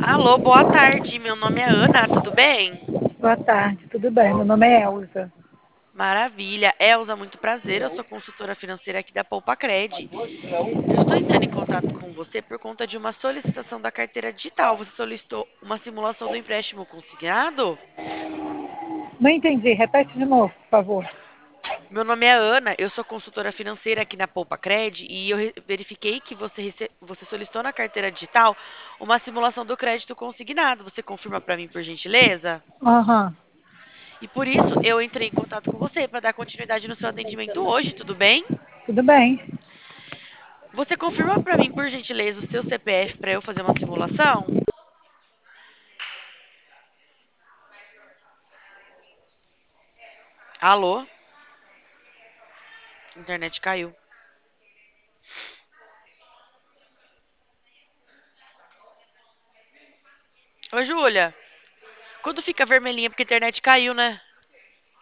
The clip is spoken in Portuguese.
Alô, boa tarde. Meu nome é Ana, tudo bem? Boa tarde, tudo bem? Meu nome é Elza. Maravilha. Elza, muito prazer. Eu sou consultora financeira aqui da Poupa Cred. Eu estou entrando em contato com você por conta de uma solicitação da carteira digital. Você solicitou uma simulação do empréstimo consignado? Não entendi, repete de novo, por favor. Meu nome é Ana, eu sou consultora financeira aqui na Poupa Cred e eu verifiquei que você solicitou na carteira digital uma simulação do crédito consignado. Você confirma para mim, por gentileza? Aham, E por isso eu entrei em contato com você para dar continuidade no seu atendimento hoje, tudo bem? tudo bem. Você confirma para mim, por gentileza, o seu CPF para eu fazer uma simulação? Alô? A internet caiu. Ô, Júlia, quando fica vermelhinha porque a internet caiu, né?